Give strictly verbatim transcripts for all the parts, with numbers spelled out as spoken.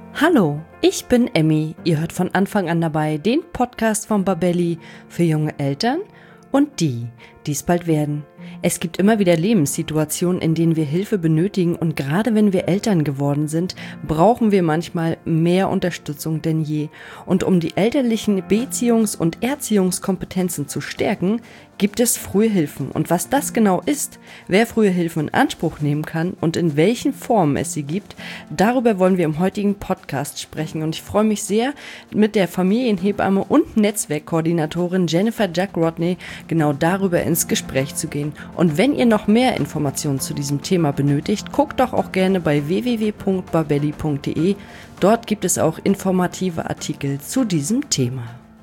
Hallo, ich bin Emmy. Ihr hört von Anfang an dabei den Podcast von Babelli für junge Eltern und die, die es bald werden. Es gibt immer wieder Lebenssituationen, in denen wir Hilfe benötigen, und gerade wenn wir Eltern geworden sind, brauchen wir manchmal mehr Unterstützung denn je. Und um die elterlichen Beziehungs- und Erziehungskompetenzen zu stärken, gibt es frühe Hilfen. Und was das genau ist, wer frühe Hilfen in Anspruch nehmen kann und in welchen Formen es sie gibt, darüber wollen wir im heutigen Podcast sprechen. Und ich freue mich sehr, mit der Familienhebamme und Netzwerkkoordinatorin Jennifer Jack Rodney genau darüber ins Gespräch zu gehen. Und wenn ihr noch mehr Informationen zu diesem Thema benötigt, guckt doch auch gerne bei w w w punkt babelli punkt d e. Dort gibt es auch informative Artikel zu diesem Thema.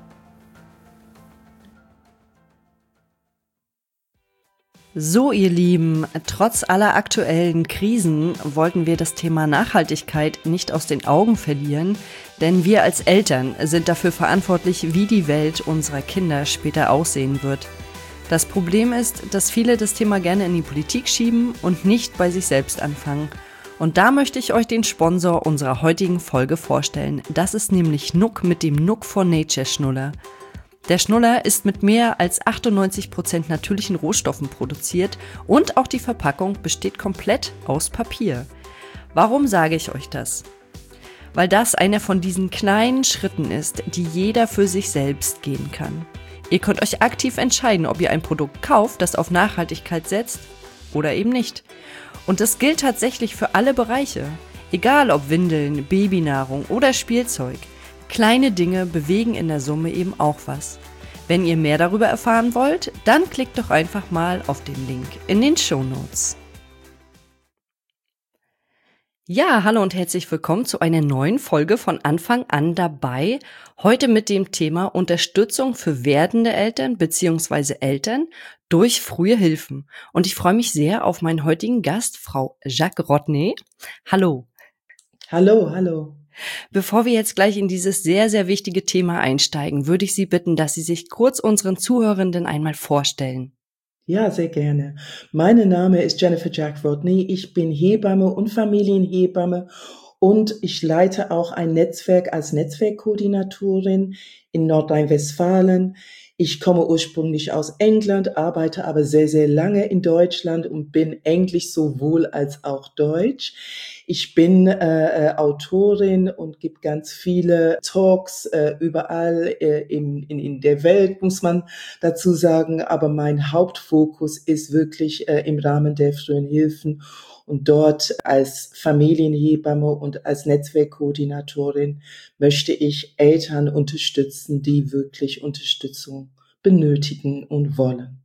So, ihr Lieben, trotz aller aktuellen Krisen wollten wir das Thema Nachhaltigkeit nicht aus den Augen verlieren, denn wir als Eltern sind dafür verantwortlich, wie die Welt unserer Kinder später aussehen wird. Das Problem ist, dass viele das Thema gerne in die Politik schieben und nicht bei sich selbst anfangen. Und da möchte ich euch den Sponsor unserer heutigen Folge vorstellen. Das ist nämlich Nuuk mit dem Nuuk for Nature Schnuller. Der Schnuller ist mit mehr als achtundneunzig Prozent natürlichen Rohstoffen produziert und auch die Verpackung besteht komplett aus Papier. Warum sage ich euch das? Weil das einer von diesen kleinen Schritten ist, die jeder für sich selbst gehen kann. Ihr könnt euch aktiv entscheiden, ob ihr ein Produkt kauft, das auf Nachhaltigkeit setzt oder eben nicht. Und das gilt tatsächlich für alle Bereiche. Egal ob Windeln, Babynahrung oder Spielzeug. Kleine Dinge bewegen in der Summe eben auch was. Wenn ihr mehr darüber erfahren wollt, dann klickt doch einfach mal auf den Link in den Shownotes. Ja, hallo und herzlich willkommen zu einer neuen Folge von Anfang an dabei. Heute mit dem Thema Unterstützung für werdende Eltern bzw. Eltern durch frühe Hilfen. Und ich freue mich sehr auf meinen heutigen Gast, Frau Jack Rodney. Hallo. Hallo, hallo. Bevor wir jetzt gleich in dieses sehr, sehr wichtige Thema einsteigen, würde ich Sie bitten, dass Sie sich kurz unseren Zuhörenden einmal vorstellen. Ja, sehr gerne. Mein Name ist Jennifer Jack Rodney. Ich bin Hebamme und Familienhebamme und ich leite auch ein Netzwerk als Netzwerkkoordinatorin in Nordrhein-Westfalen. Ich komme ursprünglich aus England, arbeite aber sehr, sehr lange in Deutschland und bin Englisch sowohl als auch Deutsch. Ich bin äh, Autorin und gebe ganz viele Talks äh, überall äh, in, in, in der Welt, muss man dazu sagen. Aber mein Hauptfokus ist wirklich äh, im Rahmen der frühen Hilfen und dort als Familienhebamme und als Netzwerkkoordinatorin möchte ich Eltern unterstützen, die wirklich Unterstützung benötigen und wollen.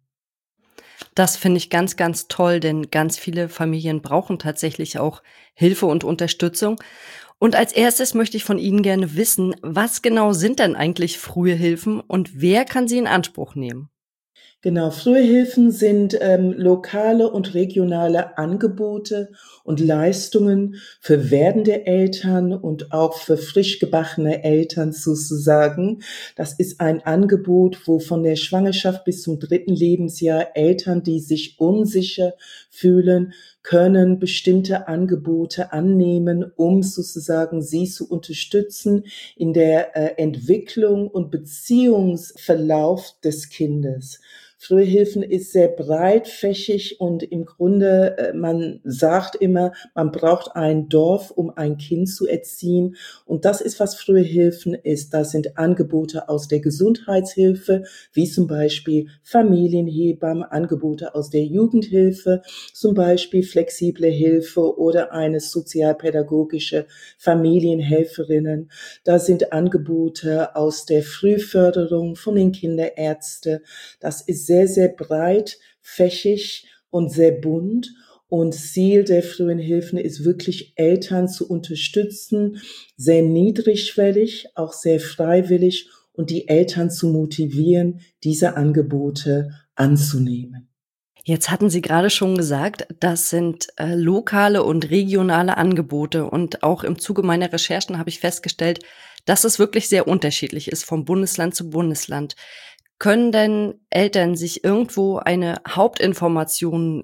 Das finde ich ganz, ganz toll, denn ganz viele Familien brauchen tatsächlich auch Hilfe und Unterstützung. Und als erstes möchte ich von Ihnen gerne wissen, was genau sind denn eigentlich frühe Hilfen und wer kann sie in Anspruch nehmen? Genau, frühe Hilfen sind ähm, lokale und regionale Angebote und Leistungen für werdende Eltern und auch für frisch gebackene Eltern sozusagen. Das ist ein Angebot, wo von der Schwangerschaft bis zum dritten Lebensjahr Eltern, die sich unsicher fühlen, können bestimmte Angebote annehmen, um sozusagen sie zu unterstützen in der äh, Entwicklung und Beziehungsverlauf des Kindes. Frühe Hilfen ist sehr breitfächig und im Grunde, äh, man sagt immer, man braucht ein Dorf, um ein Kind zu erziehen. Und das ist, was frühe Hilfen ist. Das sind Angebote aus der Gesundheitshilfe, wie zum Beispiel Familienhebammen, Angebote aus der Jugendhilfe, zum Beispiel flexible Hilfe oder eine sozialpädagogische Familienhelferinnen. Da sind Angebote aus der Frühförderung von den Kinderärzten. Das ist sehr, sehr breitfächig und sehr bunt. Und Ziel der frühen Hilfen ist wirklich, Eltern zu unterstützen, sehr niedrigschwellig, auch sehr freiwillig und die Eltern zu motivieren, diese Angebote anzunehmen. Jetzt hatten Sie gerade schon gesagt, das sind äh, lokale und regionale Angebote. Und auch im Zuge meiner Recherchen habe ich festgestellt, dass es wirklich sehr unterschiedlich ist vom Bundesland zu Bundesland. Können denn Eltern sich irgendwo eine Hauptinformation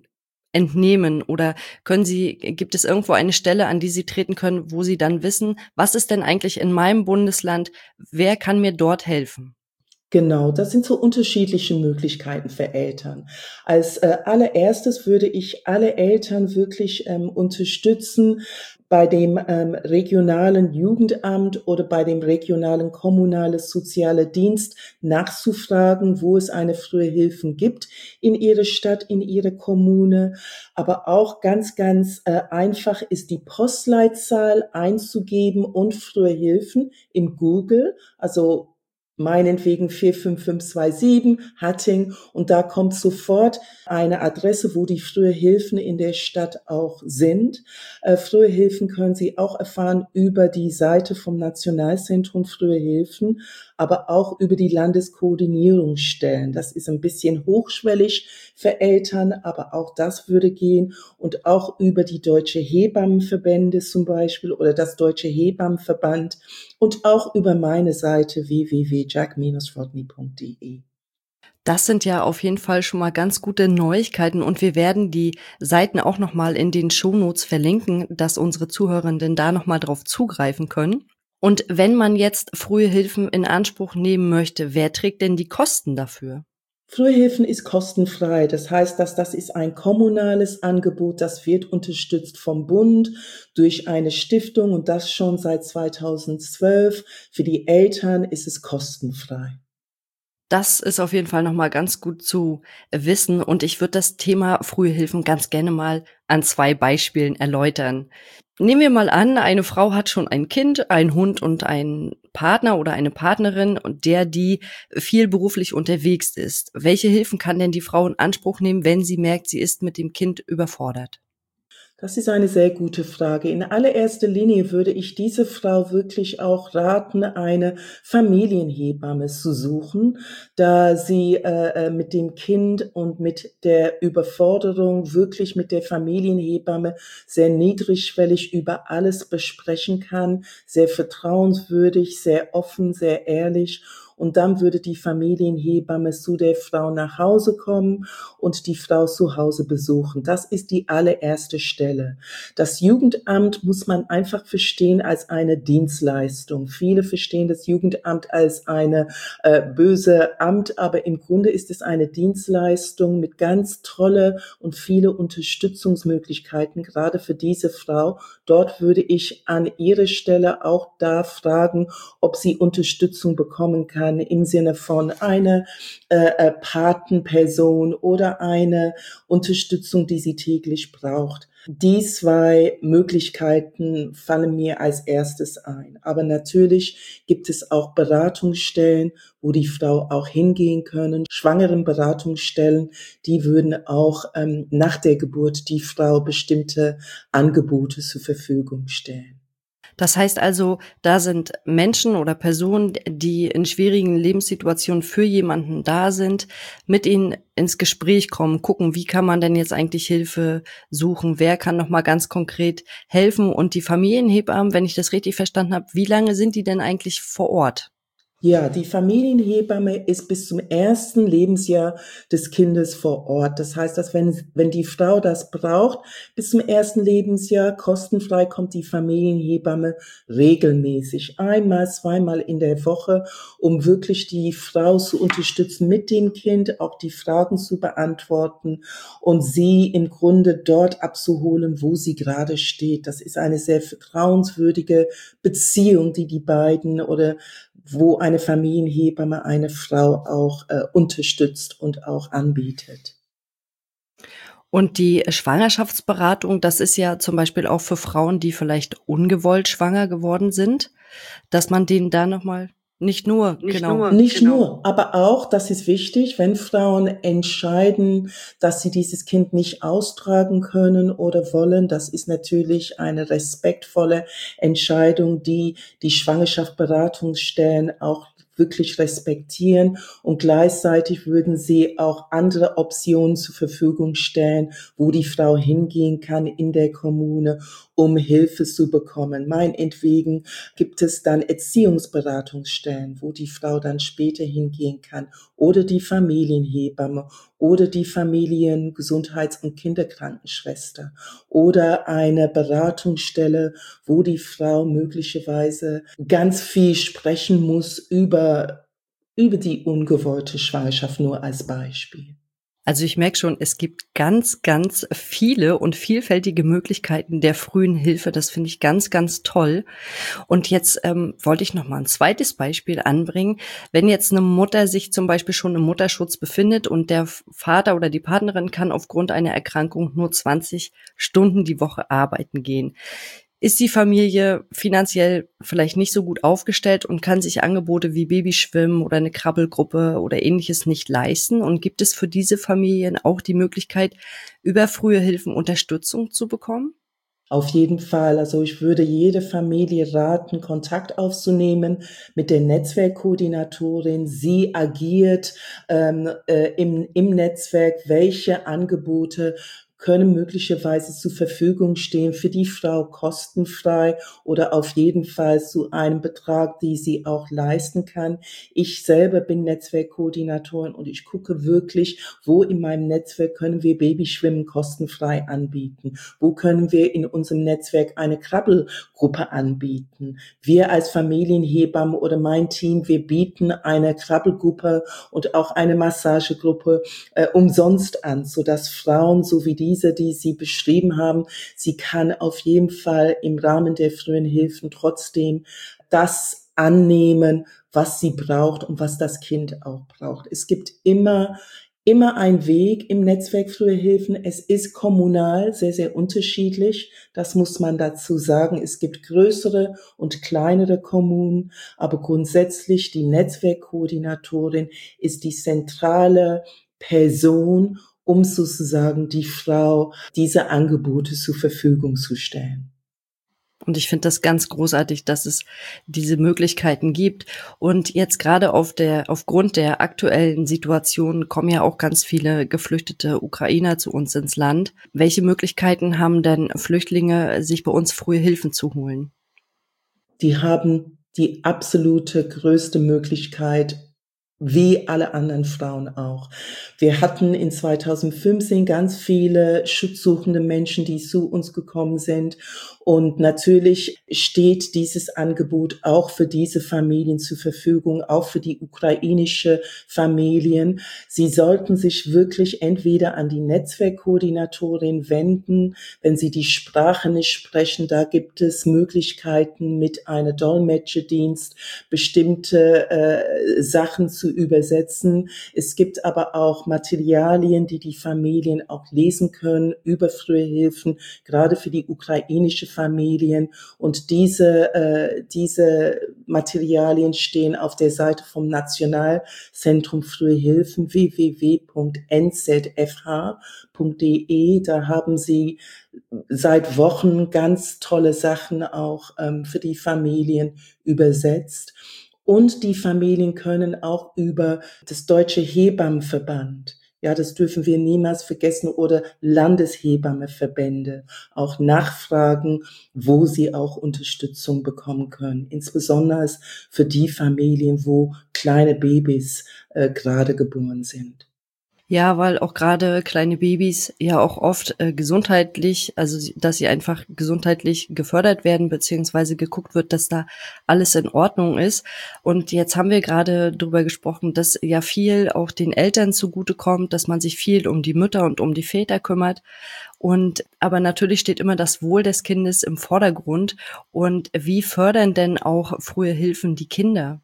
entnehmen? Oder können Sie, gibt es irgendwo eine Stelle, an die Sie treten können, wo Sie dann wissen, was ist denn eigentlich in meinem Bundesland? Wer kann mir dort helfen? Genau, das sind so unterschiedliche Möglichkeiten für Eltern. Als äh, allererstes würde ich alle Eltern wirklich ähm, unterstützen, bei dem ähm, regionalen Jugendamt oder bei dem regionalen kommunales soziale Dienst nachzufragen, wo es eine frühe Hilfen gibt in ihrer Stadt, in ihrer Kommune. Aber auch ganz, ganz äh, einfach ist die Postleitzahl einzugeben und frühe Hilfen im Google, also meinetwegen vier fünf fünf zwei sieben Hatting, und da kommt sofort eine Adresse, wo die frühe Hilfen in der Stadt auch sind. Äh, frühe Hilfen können Sie auch erfahren über die Seite vom Nationalzentrum Frühe Hilfen, aber auch über die Landeskoordinierungsstellen. Das ist ein bisschen hochschwellig für Eltern, aber auch das würde gehen, und auch über die Deutsche Hebammenverbände zum Beispiel oder das Deutsche Hebammenverband und auch über meine Seite w w w punkt jack dash rodney punkt d e. Das sind ja auf jeden Fall schon mal ganz gute Neuigkeiten und wir werden die Seiten auch noch mal in den Shownotes verlinken, dass unsere Zuhörenden da noch mal drauf zugreifen können. Und wenn man jetzt frühe Hilfen in Anspruch nehmen möchte, wer trägt denn die Kosten dafür? Frühe Hilfen ist kostenfrei. Das heißt, dass das ist ein kommunales Angebot, das wird unterstützt vom Bund durch eine Stiftung und das schon seit zweitausendzwölf. Für die Eltern ist es kostenfrei. Das ist auf jeden Fall noch mal ganz gut zu wissen und ich würde das Thema frühe Hilfen ganz gerne mal an zwei Beispielen erläutern. Nehmen wir mal an, eine Frau hat schon ein Kind, einen Hund und einen Partner oder eine Partnerin, und der, die viel beruflich unterwegs ist. Welche Hilfen kann denn die Frau in Anspruch nehmen, wenn sie merkt, sie ist mit dem Kind überfordert? Das ist eine sehr gute Frage. In allererster Linie würde ich diese Frau wirklich auch raten, eine Familienhebamme zu suchen, da sie äh, mit dem Kind und mit der Überforderung wirklich mit der Familienhebamme sehr niedrigschwellig über alles besprechen kann, sehr vertrauenswürdig, sehr offen, sehr ehrlich. Und dann würde die Familienhebamme zu der Frau nach Hause kommen und die Frau zu Hause besuchen. Das ist die allererste Stelle. Das Jugendamt muss man einfach verstehen als eine Dienstleistung. Viele verstehen das Jugendamt als eine äh, böse Amt, aber im Grunde ist es eine Dienstleistung mit ganz tolle und viele Unterstützungsmöglichkeiten, gerade für diese Frau. Dort würde ich an ihrer Stelle auch da fragen, ob sie Unterstützung bekommen kann, im Sinne von einer äh, Patenperson oder eine Unterstützung, die sie täglich braucht. Die zwei Möglichkeiten fallen mir als erstes ein. Aber natürlich gibt es auch Beratungsstellen, wo die Frau auch hingehen können. Schwangerenberatungsstellen, die würden auch ähm, nach der Geburt die Frau bestimmte Angebote zur Verfügung stellen. Das heißt also, da sind Menschen oder Personen, die in schwierigen Lebenssituationen für jemanden da sind, mit ihnen ins Gespräch kommen, gucken, wie kann man denn jetzt eigentlich Hilfe suchen, wer kann noch mal ganz konkret helfen. Und die Familienhebammen, wenn ich das richtig verstanden habe, wie lange sind die denn eigentlich vor Ort? Ja, die Familienhebamme ist bis zum ersten Lebensjahr des Kindes vor Ort. Das heißt, dass wenn, wenn die Frau das braucht, bis zum ersten Lebensjahr kostenfrei kommt die Familienhebamme regelmäßig, einmal, zweimal in der Woche, um wirklich die Frau zu unterstützen mit dem Kind, auch die Fragen zu beantworten und sie im Grunde dort abzuholen, wo sie gerade steht. Das ist eine sehr vertrauenswürdige Beziehung, die die beiden oder wo eine Familienhebamme eine Frau auch äh, unterstützt und auch anbietet. Und die Schwangerschaftsberatung, das ist ja zum Beispiel auch für Frauen, die vielleicht ungewollt schwanger geworden sind, dass man denen da nochmal nicht nur, Nicht genau. nur, nicht genau. nur, aber auch, das ist wichtig, wenn Frauen entscheiden, dass sie dieses Kind nicht austragen können oder wollen, das ist natürlich eine respektvolle Entscheidung, die die Schwangerschaftsberatungsstellen auch wirklich respektieren, und gleichzeitig würden sie auch andere Optionen zur Verfügung stellen, wo die Frau hingehen kann in der Kommune, um Hilfe zu bekommen. Meinetwegen gibt es dann Erziehungsberatungsstellen, wo die Frau dann später hingehen kann, oder die Familienhebamme oder die Familien-, Gesundheits- und Kinderkrankenschwester oder eine Beratungsstelle, wo die Frau möglicherweise ganz viel sprechen muss über, über die ungewollte Schwangerschaft, nur als Beispiel. Also ich merke schon, es gibt ganz, ganz viele und vielfältige Möglichkeiten der frühen Hilfe. Das finde ich ganz, ganz toll. Und jetzt ähm, wollte ich noch mal ein zweites Beispiel anbringen. Wenn jetzt eine Mutter sich zum Beispiel schon im Mutterschutz befindet und der Vater oder die Partnerin kann aufgrund einer Erkrankung nur zwanzig Stunden die Woche arbeiten gehen, ist die Familie finanziell vielleicht nicht so gut aufgestellt und kann sich Angebote wie Babyschwimmen oder eine Krabbelgruppe oder Ähnliches nicht leisten? Und gibt es für diese Familien auch die Möglichkeit, über frühe Hilfen Unterstützung zu bekommen? Auf jeden Fall. Also ich würde jede Familie raten, Kontakt aufzunehmen mit der Netzwerkkoordinatorin. Sie agiert ähm, äh, im, im Netzwerk, welche Angebote können möglicherweise zur Verfügung stehen für die Frau kostenfrei oder auf jeden Fall zu einem Betrag, die sie auch leisten kann. Ich selber bin Netzwerkkoordinatorin und ich gucke wirklich, wo in meinem Netzwerk können wir Babyschwimmen kostenfrei anbieten? Wo können wir in unserem Netzwerk eine Krabbelgruppe anbieten? Wir als Familienhebamme oder mein Team, wir bieten eine Krabbelgruppe und auch eine Massagegruppe äh, umsonst an, sodass Frauen, so wie diese, die Sie beschrieben haben, sie kann auf jeden Fall im Rahmen der frühen Hilfen trotzdem das annehmen, was sie braucht und was das Kind auch braucht. Es gibt immer Immer ein Weg im Netzwerk Frühe Hilfen. Es ist kommunal sehr, sehr unterschiedlich. Das muss man dazu sagen. Es gibt größere und kleinere Kommunen, aber grundsätzlich die Netzwerkkoordinatorin ist die zentrale Person, um sozusagen die Frau diese Angebote zur Verfügung zu stellen. Und ich finde das ganz großartig, dass es diese Möglichkeiten gibt. Und jetzt gerade auf der, aufgrund der aktuellen Situation kommen ja auch ganz viele geflüchtete Ukrainer zu uns ins Land. Welche Möglichkeiten haben denn Flüchtlinge, sich bei uns frühe Hilfen zu holen? Die haben die absolute größte Möglichkeit, wie alle anderen Frauen auch. Wir hatten in zweitausendfünfzehn ganz viele schutzsuchende Menschen, die zu uns gekommen sind. Und natürlich steht dieses Angebot auch für diese Familien zur Verfügung, auch für die ukrainische Familien. Sie sollten sich wirklich entweder an die Netzwerkkoordinatorin wenden, wenn sie die Sprache nicht sprechen. Da gibt es Möglichkeiten, mit einer Dolmetscherdienst bestimmte äh, Sachen zu übersetzen. Es gibt aber auch Materialien, die die Familien auch lesen können über frühe Hilfen, gerade für die ukrainische Familien. Und diese, äh, diese Materialien stehen auf der Seite vom Nationalzentrum Frühe Hilfen w w w punkt n z f h punkt d e. Da haben sie seit Wochen ganz tolle Sachen auch ähm, für die Familien übersetzt. Und die Familien können auch über das Deutsche Hebammenverband, ja, das dürfen wir niemals vergessen, oder Landeshebammenverbände auch nachfragen, wo sie auch Unterstützung bekommen können. Insbesondere für die Familien, wo kleine Babys äh, gerade geboren sind. Ja, weil auch gerade kleine Babys ja auch oft äh, gesundheitlich, also sie- dass sie einfach gesundheitlich gefördert werden, beziehungsweise geguckt wird, dass da alles in Ordnung ist. Und jetzt haben wir gerade darüber gesprochen, dass ja viel auch den Eltern zugutekommt, dass man sich viel um die Mütter und um die Väter kümmert. Und aber natürlich steht immer das Wohl des Kindes im Vordergrund. Und wie fördern denn auch frühe Hilfen die Kinder?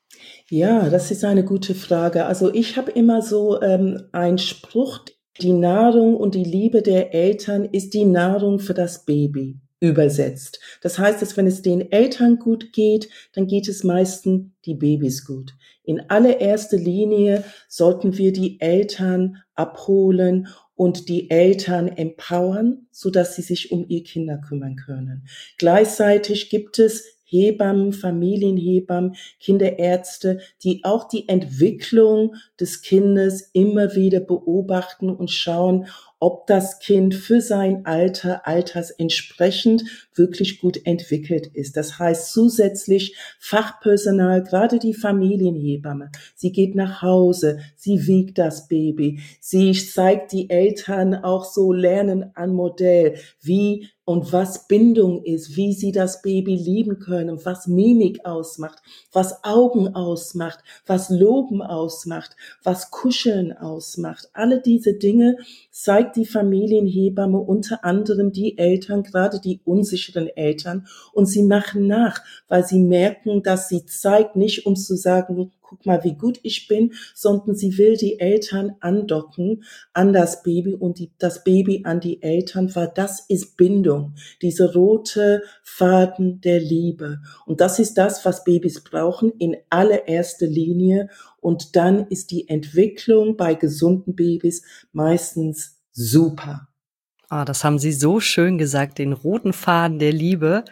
Ja, das ist eine gute Frage. Also ich habe immer so ähm, einen Spruch: Die Nahrung und die Liebe der Eltern ist die Nahrung für das Baby, übersetzt. Das heißt, dass wenn es den Eltern gut geht, dann geht es meistens die Babys gut. In allererster Linie sollten wir die Eltern abholen und die Eltern empowern, sodass sie sich um ihre Kinder kümmern können. Gleichzeitig gibt es Hebammen, Familienhebammen, Kinderärzte, die auch die Entwicklung des Kindes immer wieder beobachten und schauen, ob das Kind für sein Alter, altersentsprechend wirklich gut entwickelt ist. Das heißt zusätzlich Fachpersonal, gerade die Familienhebamme. Sie geht nach Hause, sie wiegt das Baby, sie zeigt die Eltern auch so Lernen an Modell, wie und was Bindung ist, wie sie das Baby lieben können, was Mimik ausmacht, was Augen ausmacht, was Loben ausmacht, was Kuscheln ausmacht. Alle diese Dinge zeigt die Familienhebamme unter anderem die Eltern, gerade die unsicheren Eltern, und sie machen nach, weil sie merken, dass sie zeigt, nicht um zu sagen, guck mal, wie gut ich bin, sondern sie will die Eltern andocken an das Baby und die, das Baby an die Eltern, weil das ist Bindung, diese rote Faden der Liebe. Und das ist das, was Babys brauchen in allererster Linie. Und dann ist die Entwicklung bei gesunden Babys meistens super. Ah, das haben Sie so schön gesagt, den roten Faden der Liebe.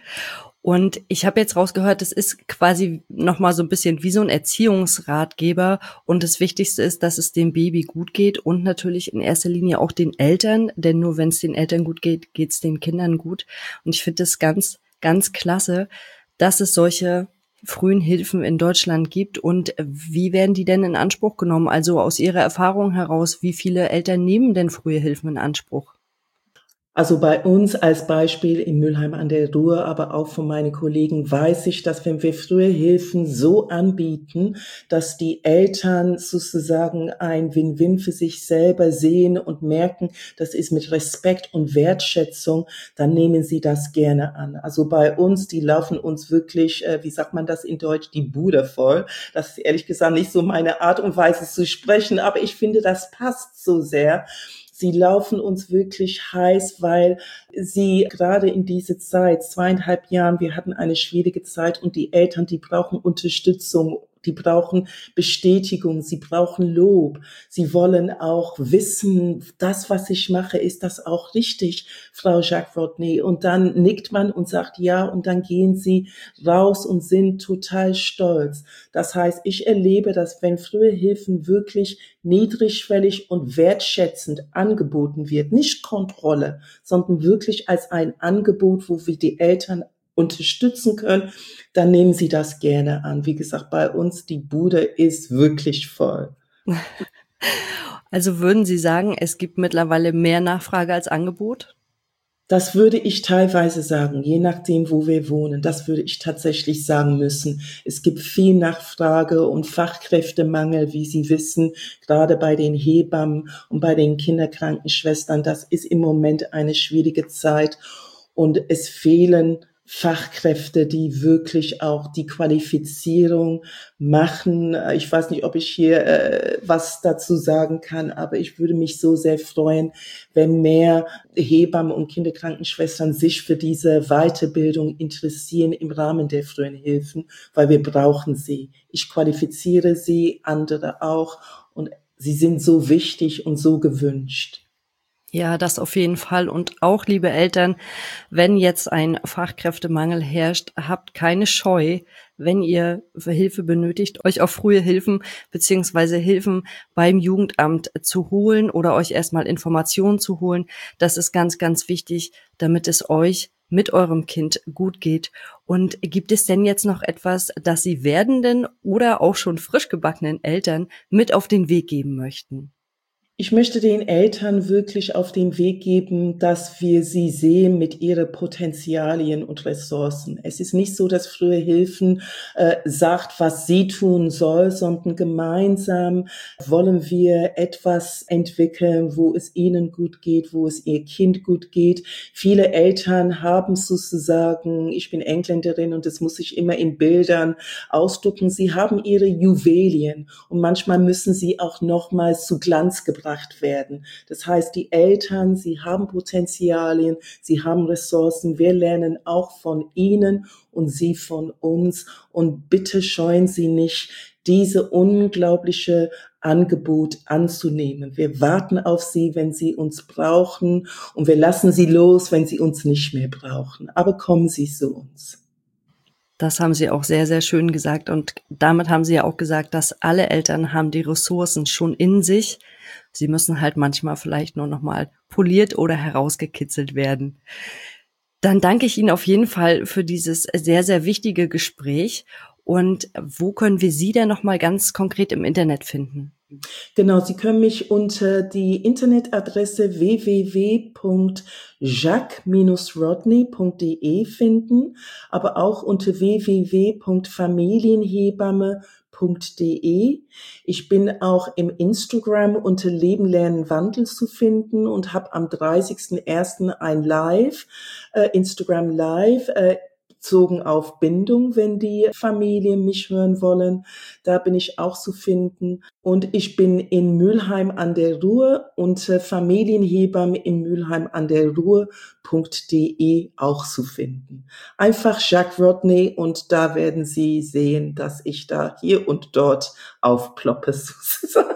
Und ich habe jetzt rausgehört, es ist quasi nochmal so ein bisschen wie so ein Erziehungsratgeber. Und das Wichtigste ist, dass es dem Baby gut geht und natürlich in erster Linie auch den Eltern. Denn nur wenn es den Eltern gut geht, geht es den Kindern gut. Und ich finde es ganz, ganz klasse, dass es solche frühen Hilfen in Deutschland gibt. Und wie werden die denn in Anspruch genommen? Also aus Ihrer Erfahrung heraus, wie viele Eltern nehmen denn frühe Hilfen in Anspruch? Also bei uns als Beispiel in Mülheim an der Ruhr, aber auch von meinen Kollegen weiß ich, dass wenn wir frühe Hilfen so anbieten, dass die Eltern sozusagen ein Win-Win für sich selber sehen und merken, das ist mit Respekt und Wertschätzung, dann nehmen sie das gerne an. Also bei uns, die laufen uns wirklich, äh, wie sagt man das in Deutsch, die Bude voll. Das ist ehrlich gesagt nicht so meine Art und Weise zu sprechen, aber ich finde, das passt so sehr. Sie laufen uns wirklich heiß, weil sie gerade in diese Zeit, zweieinhalb Jahren, wir hatten eine schwierige Zeit und die Eltern, die brauchen Unterstützung, die brauchen Bestätigung, sie brauchen Lob, sie wollen auch wissen, das, was ich mache, ist das auch richtig, Frau Jacques Rodney? Und dann nickt man und sagt ja, und dann gehen sie raus und sind total stolz. Das heißt, ich erlebe, dass wenn frühe Hilfen wirklich niedrigschwellig und wertschätzend angeboten wird, nicht Kontrolle, sondern wirklich als ein Angebot, wo wir die Eltern unterstützen können, dann nehmen sie das gerne an. Wie gesagt, bei uns, die Bude ist wirklich voll. Also würden Sie sagen, es gibt mittlerweile mehr Nachfrage als Angebot? Das würde ich teilweise sagen, je nachdem, wo wir wohnen. Das würde ich tatsächlich sagen müssen. Es gibt viel Nachfrage und Fachkräftemangel, wie Sie wissen, gerade bei den Hebammen und bei den Kinderkrankenschwestern. Das ist im Moment eine schwierige Zeit und es fehlen Fachkräfte, die wirklich auch die Qualifizierung machen. Ich weiß nicht, ob ich hier äh, was dazu sagen kann, aber ich würde mich so sehr freuen, wenn mehr Hebammen und Kinderkrankenschwestern sich für diese Weiterbildung interessieren im Rahmen der frühen Hilfen, weil wir brauchen sie. Ich qualifiziere sie, andere auch, und sie sind so wichtig und so gewünscht. Ja, das auf jeden Fall. Und auch, liebe Eltern, wenn jetzt ein Fachkräftemangel herrscht, habt keine Scheu, wenn ihr Hilfe benötigt, euch auf frühe Hilfen beziehungsweise Hilfen beim Jugendamt zu holen oder euch erstmal Informationen zu holen. Das ist ganz, ganz wichtig, damit es euch mit eurem Kind gut geht. Und gibt es denn jetzt noch etwas, das Sie werdenden oder auch schon frisch gebackenen Eltern mit auf den Weg geben möchten? Ich möchte den Eltern wirklich auf den Weg geben, dass wir sie sehen mit ihren Potenzialien und Ressourcen. Es ist nicht so, dass frühe Hilfen äh, sagt, was sie tun soll, sondern gemeinsam wollen wir etwas entwickeln, wo es ihnen gut geht, wo es ihr Kind gut geht. Viele Eltern haben sozusagen, ich bin Engländerin und das muss ich immer in Bildern ausdrücken, sie haben ihre Juwelien und manchmal müssen sie auch nochmals zu Glanz gebracht werden. Das heißt, die Eltern, sie haben Potenzialien, sie haben Ressourcen. Wir lernen auch von ihnen und sie von uns. Und bitte scheuen Sie nicht, diese unglaubliche Angebot anzunehmen. Wir warten auf Sie, wenn Sie uns brauchen, und wir lassen Sie los, wenn Sie uns nicht mehr brauchen. Aber kommen Sie zu uns. Das haben Sie auch sehr, sehr schön gesagt. Und damit haben Sie ja auch gesagt, dass alle Eltern haben die Ressourcen schon in sich. Sie müssen halt manchmal vielleicht nur noch mal poliert oder herausgekitzelt werden. Dann danke ich Ihnen auf jeden Fall für dieses sehr, sehr wichtige Gespräch. Und wo können wir Sie denn noch mal ganz konkret im Internet finden? Genau, Sie können mich unter die Internetadresse w w w punkt jacques rodney punkt d e finden, aber auch unter w w w punkt familienhebamme punkt d e. Ich bin auch im Instagram unter Leben, Lernen, Wandel zu finden und habe am dreißigsten ersten ein Live, äh, Instagram Live, äh, bezogen auf Bindung, wenn die Familien mich hören wollen. Da bin ich auch zu finden. Und ich bin in Mülheim an der Ruhr unter Familienhebamme in Mülheim an der Ruhr punkt d e auch zu finden. Einfach Jacques Rodney und da werden Sie sehen, dass ich da hier und dort aufploppe sozusagen.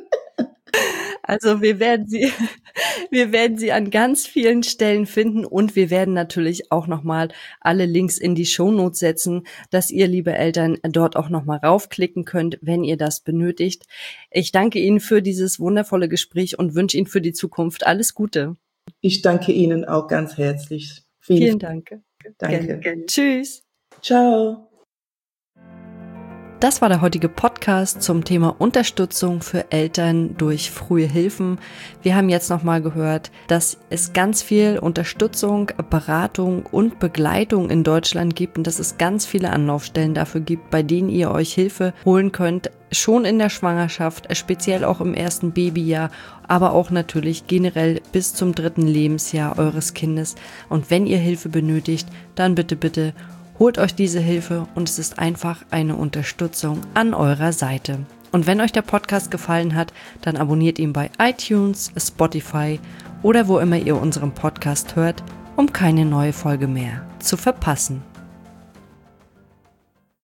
Also wir werden sie, wir werden sie an ganz vielen Stellen finden und wir werden natürlich auch nochmal alle Links in die Shownotes setzen, dass ihr, liebe Eltern, dort auch nochmal raufklicken könnt, wenn ihr das benötigt. Ich danke Ihnen für dieses wundervolle Gespräch und wünsche Ihnen für die Zukunft alles Gute. Ich danke Ihnen auch ganz herzlich. Vielen, Vielen Dank. Danke. Gerne, gerne. Tschüss. Ciao. Das war der heutige Podcast zum Thema Unterstützung für Eltern durch frühe Hilfen. Wir haben jetzt nochmal gehört, dass es ganz viel Unterstützung, Beratung und Begleitung in Deutschland gibt und dass es ganz viele Anlaufstellen dafür gibt, bei denen ihr euch Hilfe holen könnt, schon in der Schwangerschaft, speziell auch im ersten Babyjahr, aber auch natürlich generell bis zum dritten Lebensjahr eures Kindes. Und wenn ihr Hilfe benötigt, dann bitte, bitte holt euch diese Hilfe und es ist einfach eine Unterstützung an eurer Seite. Und wenn euch der Podcast gefallen hat, dann abonniert ihn bei iTunes, Spotify oder wo immer ihr unseren Podcast hört, um keine neue Folge mehr zu verpassen.